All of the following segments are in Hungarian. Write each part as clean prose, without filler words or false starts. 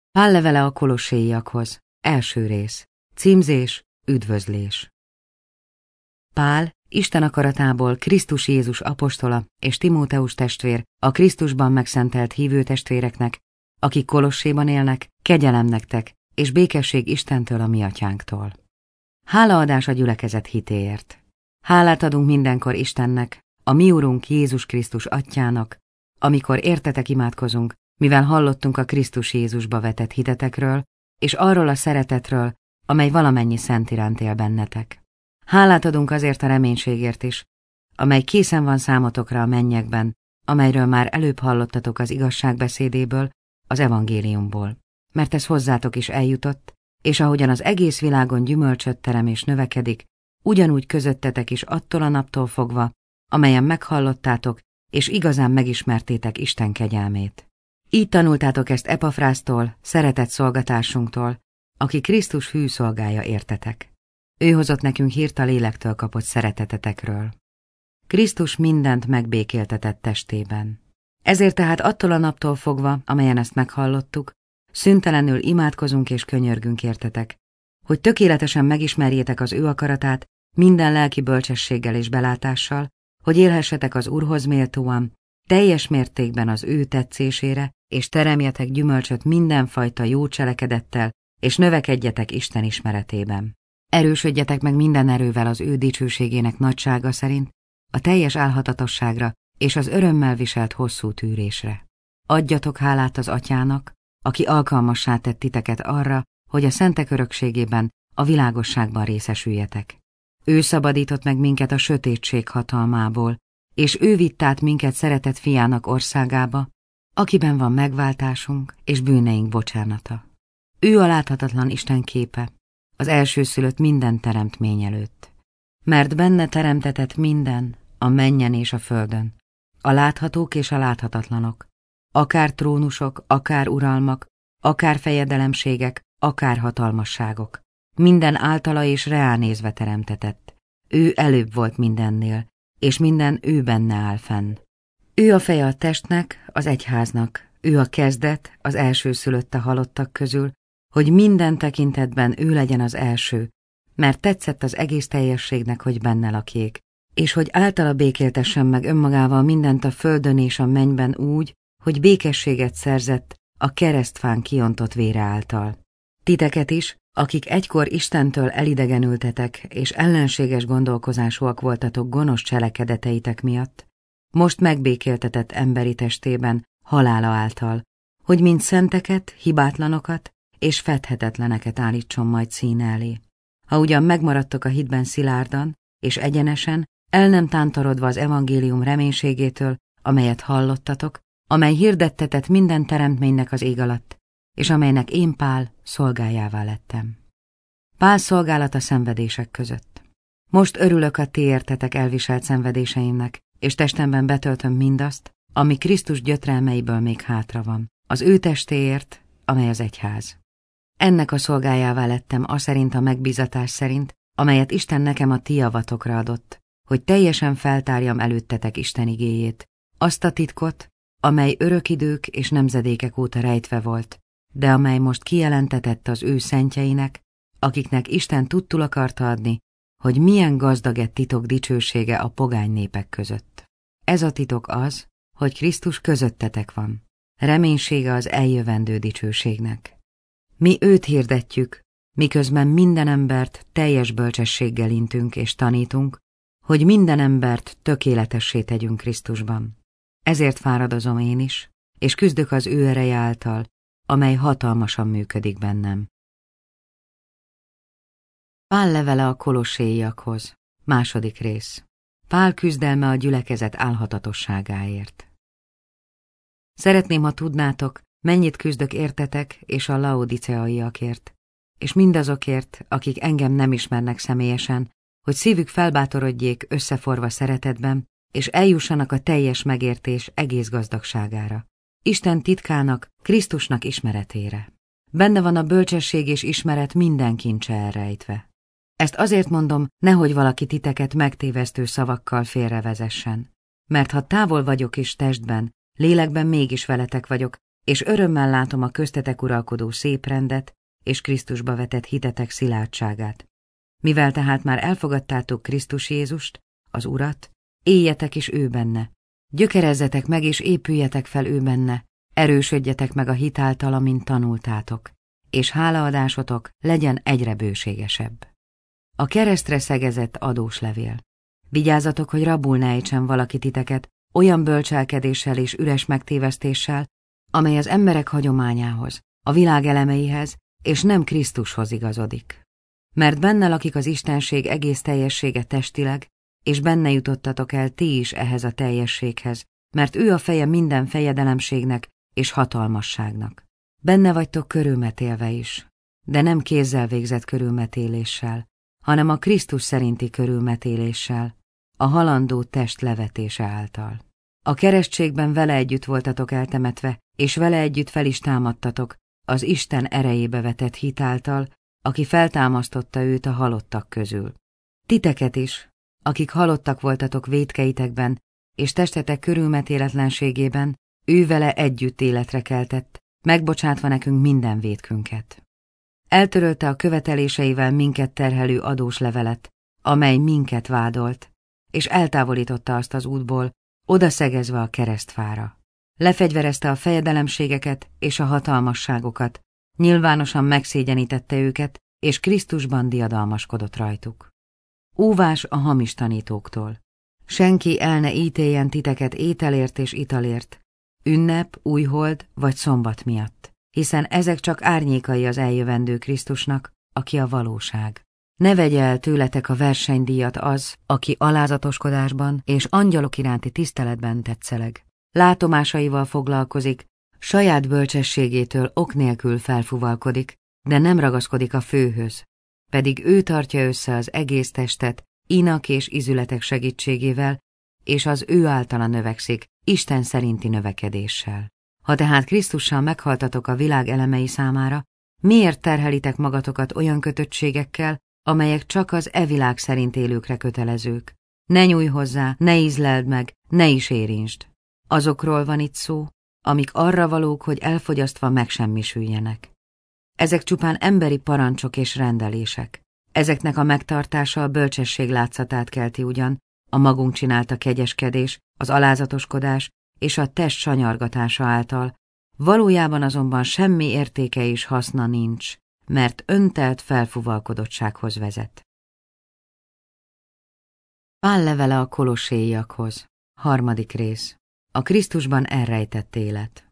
Pál levele a kolosséiakhoz. Első rész. Címzés, üdvözlés. Pál, Isten akaratából Krisztus Jézus apostola és Timóteus testvér, a Krisztusban megszentelt hívő testvéreknek, akik Kolosséban élnek, kegyelem nektek, és békesség Istentől, a mi atyánktól. Hálaadás a gyülekezet hitéért. Hálát adunk mindenkor Istennek, a mi Urunk Jézus Krisztus atyának, amikor értetek imádkozunk, mivel hallottunk a Krisztus Jézusba vetett hitetekről, és arról a szeretetről, amely valamennyi szent iránt él bennetek. Hálát adunk azért a reménységért is, amely készen van számotokra a mennyekben, amelyről már előbb hallottatok az igazságbeszédéből, az evangéliumból, mert ez hozzátok is eljutott, és ahogyan az egész világon gyümölcsöt terem és növekedik, ugyanúgy közöttetek is attól a naptól fogva, amelyen meghallottátok, és igazán megismertétek Isten kegyelmét. Így tanultátok ezt Epafrásztól, szeretett szolgatársunktól, aki Krisztus hű szolgája értetek. Ő hozott nekünk hírt a lélektől kapott szeretetetekről. Krisztus mindent megbékéltetett testében. Ezért tehát attól a naptól fogva, amelyen ezt meghallottuk, szüntelenül imádkozunk és könyörgünk értetek, hogy tökéletesen megismerjétek az ő akaratát minden lelki bölcsességgel és belátással, hogy élhessetek az Úrhoz méltóan, teljes mértékben az ő tetszésére, és teremjetek gyümölcsöt mindenfajta jó cselekedettel, és növekedjetek Isten ismeretében. Erősödjetek meg minden erővel az ő dicsőségének nagysága szerint, a teljes álhatatosságra és az örömmel viselt hosszú tűrésre. Adjatok hálát az Atyának, aki alkalmassá tett titeket arra, hogy a szentek örökségében, a világosságban részesüljetek. Ő szabadított meg minket a sötétség hatalmából, és ő vitt át minket szeretett fiának országába, akiben van megváltásunk és bűneink bocsánata. Ő a láthatatlan Isten képe, az elsőszülött minden teremtmény előtt. Mert benne teremtetett minden, a mennyen és a földön, a láthatók és a láthatatlanok, akár trónusok, akár uralmak, akár fejedelemségek, akár hatalmasságok. Minden általa és ránézve teremtetett. Ő előbb volt mindennél, és minden ő benne áll fenn. Ő a feje a testnek, az egyháznak, ő a kezdet, az elsőszülött a halottak közül, hogy minden tekintetben ő legyen az első, mert tetszett az egész teljességnek, hogy benne lakjék, és hogy általa békéltessen meg önmagával mindent a földön és a mennyben úgy, hogy békességet szerzett a keresztfán kiontott vére által. Titeket is, akik egykor Istentől elidegenültetek, és ellenséges gondolkozásúak voltatok gonosz cselekedeteitek miatt, most megbékéltetett emberi testében, halála által, hogy mind szenteket, hibátlanokat és fedhetetleneket állítson majd színe elé. Ha ugyan megmaradtok a hitben szilárdan és egyenesen, el nem tántorodva az evangélium reménységétől, amelyet hallottatok, amely hirdettetett minden teremtménynek az ég alatt, és amelynek én Pál szolgájává lettem. Pál szolgálata szenvedések között. Most örülök a ti értetek elviselt szenvedéseimnek, és testemben betöltöm mindazt, ami Krisztus gyötrelmeiből még hátra van, az ő testéért, amely az egyház. Ennek a szolgájává lettem aszerint a megbízatás szerint, amelyet Isten nekem a ti javatokra adott, hogy teljesen feltárjam előttetek Isten igéjét, azt a titkot, amely örök idők és nemzedékek óta rejtve volt, de amely most kijelentetett az ő szentjeinek, akiknek Isten tudtul akarta adni, hogy milyen gazdag titok dicsősége a pogány népek között. Ez a titok az, hogy Krisztus közöttetek van, reménysége az eljövendő dicsőségnek. Mi őt hirdetjük, miközben minden embert teljes bölcsességgel intünk és tanítunk, hogy minden embert tökéletessé tegyünk Krisztusban. Ezért fáradozom én is, és küzdök az ő ereje által, amely hatalmasan működik bennem. Pál levele a kolosséiakhoz. Második rész. Pál küzdelme a gyülekezet álhatatosságáért. Szeretném, ha tudnátok, mennyit küzdök értetek és a laodiceaiakért, és mindazokért, akik engem nem ismernek személyesen, hogy szívük felbátorodjék összeforva szeretetben, és eljussanak a teljes megértés egész gazdagságára. Isten titkának, Krisztusnak ismeretére. Benne van a bölcsesség és ismeret minden kincse elrejtve. Ezt azért mondom, nehogy valaki titeket megtévesztő szavakkal félrevezessen. Mert ha távol vagyok is testben, lélekben mégis veletek vagyok, és örömmel látom a köztetek uralkodó szép rendet és Krisztusba vetett hitetek szilárdságát. Mivel tehát már elfogadtátok Krisztus Jézust, az Urat, éljetek is ő benne. Gyökerezzetek meg és épüljetek fel ő benne, erősödjetek meg a hit által, amint tanultátok, és hálaadásotok legyen egyre bőségesebb. A keresztre szegezett adóslevél. Vigyázzatok, hogy rabul ne ejtsen valaki titeket olyan bölcselkedéssel és üres megtévesztéssel, amely az emberek hagyományához, a világ elemeihez és nem Krisztushoz igazodik. Mert benne lakik az Istenség egész teljessége testileg, és benne jutottatok el ti is ehhez a teljességhez, mert ő a feje minden fejedelemségnek és hatalmasságnak. Benne vagytok körülmetélve is, de nem kézzel végzett körülmetéléssel, hanem a Krisztus szerinti körülmetéléssel, a halandó test levetése által. A keresztségben vele együtt voltatok eltemetve, és vele együtt fel is támadtatok, az Isten erejébe vetett hit által, aki feltámasztotta őt a halottak közül. Titeket is, akik halottak voltatok vétkeitekben, és testetek körülmetéletlenségében, ő vele együtt életre keltett, megbocsátva nekünk minden vétkünket. Eltörölte a követeléseivel minket terhelő adós levelet, amely minket vádolt, és eltávolította azt az útból, odaszegezve a keresztfára. Lefegyverezte a fejedelemségeket és a hatalmasságokat, nyilvánosan megszégyenítette őket, és Krisztusban diadalmaskodott rajtuk. Óvás a hamis tanítóktól. Senki el ne ítéljen titeket ételért és italért, ünnep, újhold vagy szombat miatt, hiszen ezek csak árnyékai az eljövendő Krisztusnak, aki a valóság. Ne vegye el tőletek a versenydíjat az, aki alázatoskodásban és angyalok iránti tiszteletben tetszeleg. Látomásaival foglalkozik, saját bölcsességétől ok nélkül felfuvalkodik, de nem ragaszkodik a főhöz, pedig ő tartja össze az egész testet inak és izületek segítségével, és az ő általa növekszik, Isten szerinti növekedéssel. Ha tehát Krisztussal meghaltatok a világ elemei számára, miért terhelitek magatokat olyan kötöttségekkel, amelyek csak az világ szerint élőkre kötelezők? Ne nyújj hozzá, ne ízleld meg, ne is érintsd. Azokról van itt szó, amik arra valók, hogy elfogyasztva megsemmisüljenek. Ezek csupán emberi parancsok és rendelések. Ezeknek a megtartása a bölcsesség látszatát kelti ugyan, a magunk csinálta kegyeskedés, az alázatoskodás és a test sanyargatása által, valójában azonban semmi értéke és haszna nincs, mert öntelt felfuvalkodottsághoz vezet. Pál levele a kolosséiakhoz. 3. rész. A Krisztusban elrejtett élet.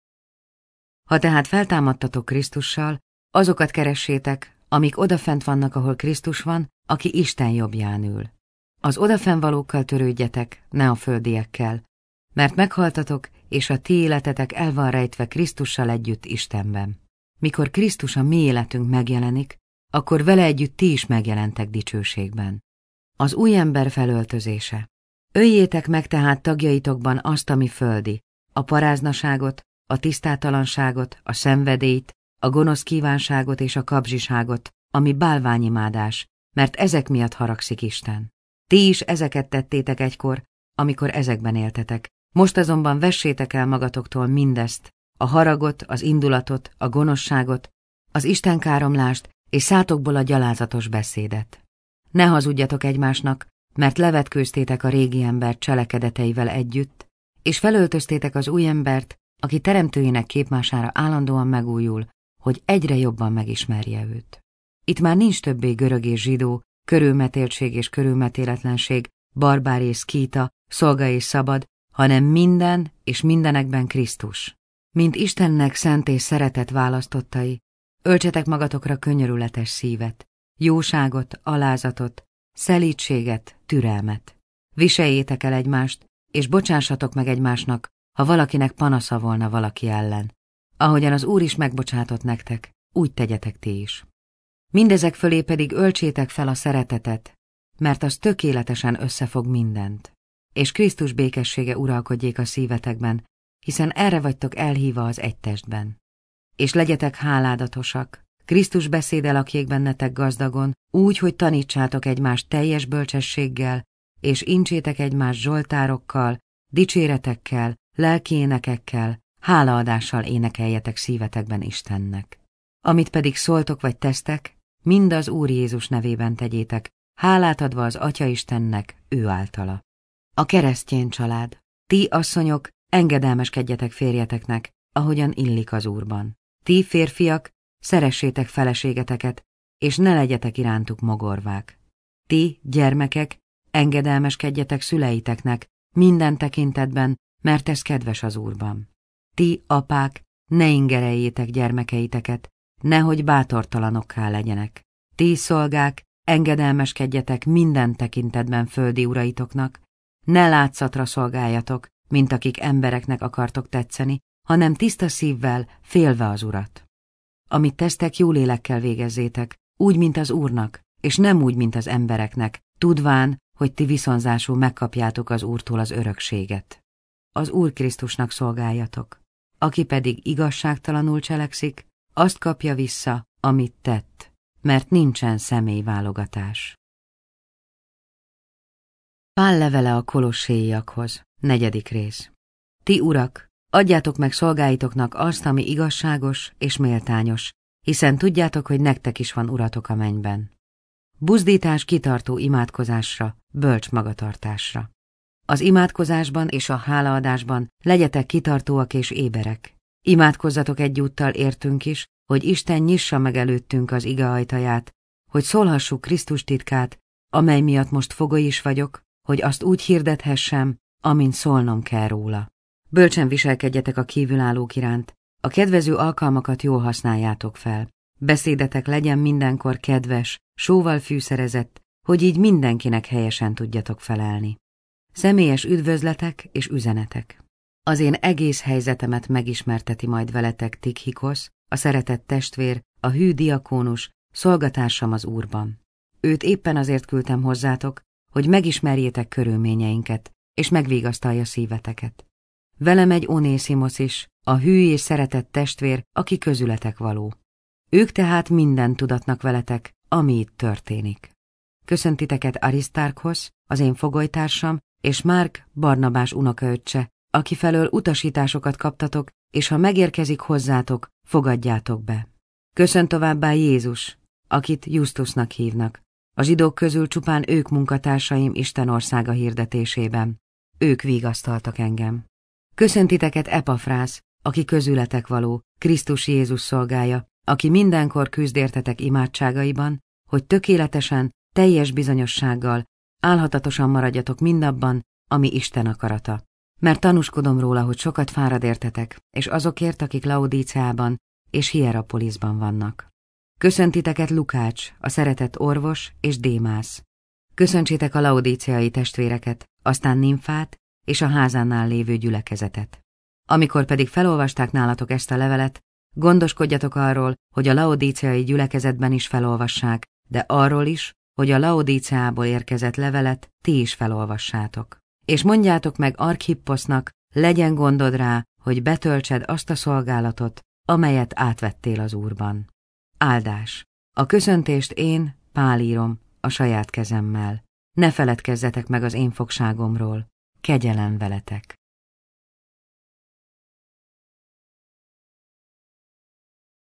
Ha tehát feltámadtatok Krisztussal, azokat keressétek, amik odafent vannak, ahol Krisztus van, aki Isten jobbján ül. Az odafennvalókkal törődjetek, ne a földiekkel, mert meghaltatok, és a ti életetek el van rejtve Krisztussal együtt Istenben. Mikor Krisztus a mi életünk megjelenik, akkor vele együtt ti is megjelentek dicsőségben. Az új ember felöltözése. Öljétek meg tehát tagjaitokban azt, ami földi, a paráznaságot, a tisztátalanságot, a szenvedélyt, a gonosz kívánságot és a kapzsiságot, ami bálványimádás, mert ezek miatt haragszik Isten. Ti is ezeket tettétek egykor, amikor ezekben éltetek. Most azonban vessétek el magatoktól mindezt, a haragot, az indulatot, a gonoszságot, az istenkáromlást és szátokból a gyalázatos beszédet. Ne hazudjatok egymásnak, mert levetkőztétek a régi ember cselekedeteivel együtt, és felöltöztétek az új embert, aki teremtőjének képmására állandóan megújul, hogy egyre jobban megismerje őt. Itt már nincs többé görög és zsidó, körülmetéltség és körülmetéletlenség, barbár és szkíta, szolga és szabad, hanem minden és mindenekben Krisztus. Mint Istennek szent és szeretett választottai, öltsetek magatokra könyörületes szívet, jóságot, alázatot, szelídséget, türelmet. Viseljétek el egymást, és bocsássatok meg egymásnak, ha valakinek panasza volna valaki ellen. Ahogyan az Úr is megbocsátott nektek, úgy tegyetek ti is. Mindezek fölé pedig öltsétek fel a szeretetet, mert az tökéletesen összefog mindent, és Krisztus békessége uralkodjék a szívetekben, hiszen erre vagytok elhívva az egy testben. És legyetek háládatosak, Krisztus beszéde lakjék bennetek gazdagon, úgy, hogy tanítsátok egymást teljes bölcsességgel, és incsétek egymást zsoltárokkal, dicséretekkel, lelki énekekkel, hálaadással énekeljetek szívetekben Istennek. Amit pedig szóltok vagy tesztek, mind az Úr Jézus nevében tegyétek, hálát adva az Atya Istennek ő általa. A keresztény család. Ti, asszonyok, engedelmeskedjetek férjeteknek, ahogyan illik az Úrban. Ti, férfiak, szeressétek feleségeteket, és ne legyetek irántuk mogorvák. Ti, gyermekek, engedelmeskedjetek szüleiteknek minden tekintetben, mert ez kedves az Úrban. Ti, apák, ne ingereljétek gyermekeiteket, nehogy bátortalanokká legyenek. Ti, szolgák, engedelmeskedjetek minden tekintetben földi uraitoknak, ne látszatra szolgáljatok, mint akik embereknek akartok tetszeni, hanem tiszta szívvel, félve az Urat. Amit tesztek, jó lélekkel végezzétek, úgy, mint az Úrnak, és nem úgy, mint az embereknek, tudván, hogy ti viszonzásul megkapjátok az Úrtól az örökséget. Az Úr Krisztusnak szolgáljatok. Aki pedig igazságtalanul cselekszik, azt kapja vissza, amit tett, mert nincsen személyválogatás. Pál levele a kolosséiakhoz, 4. rész. Ti, urak, adjátok meg szolgáitoknak azt, ami igazságos és méltányos, hiszen tudjátok, hogy nektek is van uratok a mennyben. Buzdítás kitartó imádkozásra, bölcs magatartásra. Az imádkozásban és a hálaadásban legyetek kitartóak és éberek. Imádkozzatok egyúttal értünk is, hogy Isten nyissa meg előttünk az ige ajtaját, hogy szólhassuk Krisztus titkát, amely miatt most fogoly is vagyok, hogy azt úgy hirdethessem, amint szólnom kell róla. Bölcsen viselkedjetek a kívülállók iránt, a kedvező alkalmakat jól használjátok fel. Beszédetek legyen mindenkor kedves, sóval fűszerezett, hogy így mindenkinek helyesen tudjatok felelni. Személyes üdvözletek és üzenetek. Az én egész helyzetemet megismerteti majd veletek Tikhikosz, a szeretett testvér, a hű diakónus, szolgatársam az Úrban. Őt éppen azért küldtem hozzátok, hogy megismerjétek körülményeinket, és megvigasztalja szíveteket. Velem egy Onészimosz is, a hű és szeretett testvér, aki közületek való. Ők tehát mindent tudatnak veletek, ami itt történik. Köszöntiteket Arisztárkhoz, az én fogolytársam, és Márk, Barnabás unokaöccse, aki felől utasításokat kaptatok, és ha megérkezik hozzátok, fogadjátok be. Köszönt továbbá Jézus, akit Justusnak hívnak. A zsidók közül csupán ők munkatársaim Isten országa hirdetésében. Ők vigasztaltak engem. Köszöntiteket Epafrász, aki közületek való, Krisztus Jézus szolgája, aki mindenkor küzd értetek imádságaiban, hogy tökéletesen, teljes bizonyossággal, álhatatosan maradjatok mindabban, ami Isten akarata. Mert tanúskodom róla, hogy sokat fárad értetek, és azokért, akik Laodíceában és Hierapolisban vannak. Köszöntiteket Lukács, a szeretett orvos, és Démász. Köszöntsétek a laodíceai testvéreket, aztán Nimfát és a házánál lévő gyülekezetet. Amikor pedig felolvasták nálatok ezt a levelet, gondoskodjatok arról, hogy a laodíceai gyülekezetben is felolvassák, de arról is, hogy a Laodíceából érkezett levelet ti is felolvassátok. És mondjátok meg Arkhipposznak, legyen gondod rá, hogy betöltsed azt a szolgálatot, amelyet átvettél az Úrban. Áldás! A köszöntést én, Pál írom, a saját kezemmel. Ne feledkezzetek meg az én fogságomról. Kegyelem veletek!